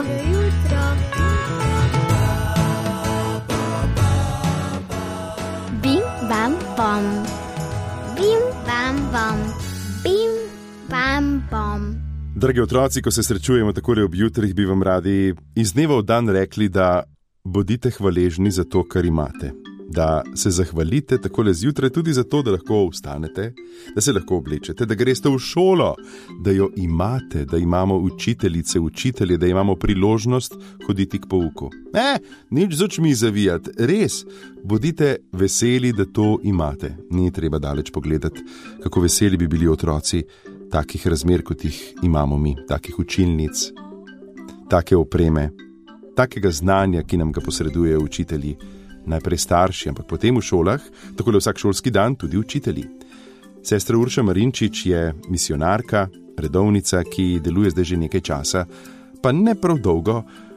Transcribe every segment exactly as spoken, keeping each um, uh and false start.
jutro. Bim, bam, bom. Bim, bam, bom. Bim, bam, bom. Dragi otroci, ko se srečujemo takole ob jutrih, bi vam radi iz dneva v dan rekli, da bodite hvaležni za to, kar imate. Da se zahvalite takole zjutraj tudi za to, da lahko vstanete, da se lahko oblečete, da greste v šolo, da jo imate, da imamo učiteljice, učitelje, da imamo priložnost hoditi k pouku. Ne, nič z očmi zavijati, res, bodite veseli, da to imate. Ni treba daleč pogledati, kako veseli bi bili otroci takih razmer, kot jih imamo mi, takih učilnic, take opreme, takega znanja, ki nam ga posredujejo učitelji. Najprej starši, ampak potem v šolah, takole vsak šolski dan tudi učitelji. Sestra Urša Marinčič je misionarka, redovnica, ki deluje zdaj že nekaj časa, pa ne prav dolgo,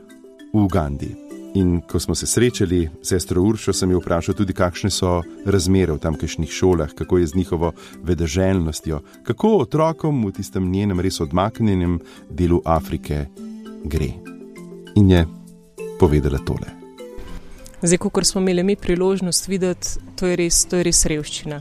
v Ugandi. In ko smo se srečali, sestro Uršo, sem jo vprašal tudi, kakšne so razmere v tamkajšnjih šolah, kako je z njihovo vedeželjnostjo, kako otrokom v tistem njenem res odmaknjenem delu Afrike gre. In je povedala tole. Zdaj, kakor smo imeli mi priložnost videti, to je res, to je res revščina.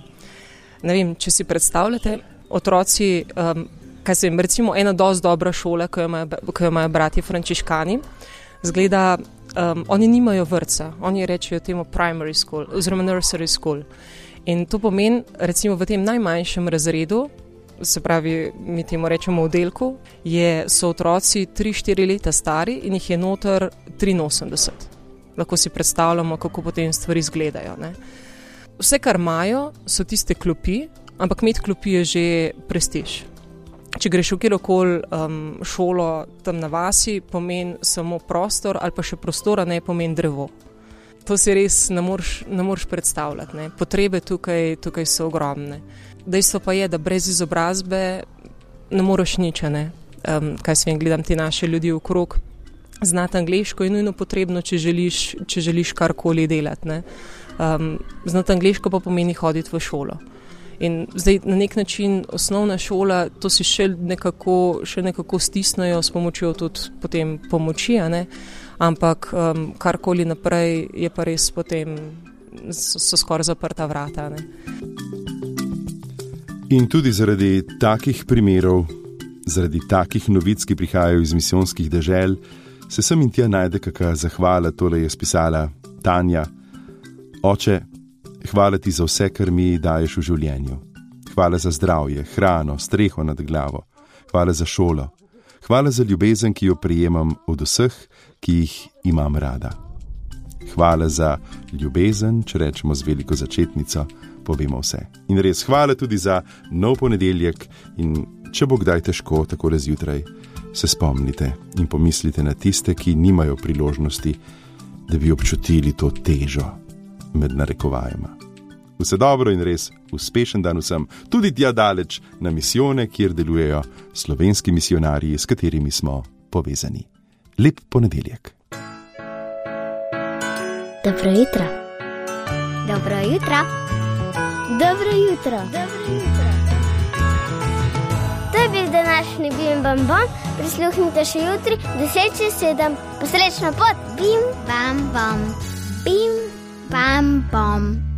Ne vem, če si predstavljate, otroci, um, kaj se vem, recimo ena dosti dobra šola, ko jo imajo, ko jo imajo bratje frančiškani, zgleda, um, oni nimajo vrtca, oni rečejo temu primary school oziroma nursery school. In to pomeni, recimo v tem najmanjšem razredu, se pravi, mi temu rečemo oddelku, je, so otroci tri štiri leta stari in jih je noter triinosemdeset. Lahko si predstavljamo, kako potem stvari izgledajo. Ne? Vse, kar imajo, so tiste klopi, ampak imeti klopi je že prestiž. Če greš v kjerokoli um, šolo tam na vasi, pomeni samo prostor ali pa še prostora, ne pomeni drevo. To si res ne moreš, ne moreš predstavljati. Ne? Potrebe tukaj, tukaj so ogromne. Dejstvo pa je, da brez izobrazbe ne moreš nič. Ne? Um, kaj se vem, gledam te naše ljudi okrog, znati angleško je nujno potrebno, če želiš, če želiš karkoli delati. Ne? Um, znati angleško pa pomeni hoditi v šolo. In zdaj na nek način osnovna šola, to si še nekako, še nekako stisnajo s pomočjo tudi potem pomoči, a ne? Ampak um, karkoli naprej je pa res potem, so, so skoraj zaprta vrata. Ne? In tudi zaradi takih primerov, zaradi takih novic, ki prihajajo iz misijonskih dežel, se sem in tja najde kakšna zahvala. Tole je spisala Tanja. Oče, hvala ti za vse, kar mi daješ v življenju. Hvala za zdravje, hrano, streho nad glavo. Hvala za šolo. Hvala za ljubezen, ki jo prejemam od vseh, ki jih imam rada. Hvala za ljubezen, če rečemo z veliko začetnico, povemo vse. In res hvala tudi za nov ponedeljek in če bo kdaj težko takole zjutraj, se spomnite in pomislite na tiste, ki nimajo priložnosti, da bi občutili to težo med narekovajema. Vse dobro in res uspešen dan vsem, tudi tja daleč na misijone, kjer delujejo slovenski misionarji, s katerimi smo povezani. Lep ponedeljek. Dobro jutro. Dobro jutro. Dobro jutro. Dobro jutro. To je bil današnji Bim Bam Bom. Prisluhnite še jutri, deset čez sedem. Posrečno pot. Bim Bam Bom. Bim Bam Bom.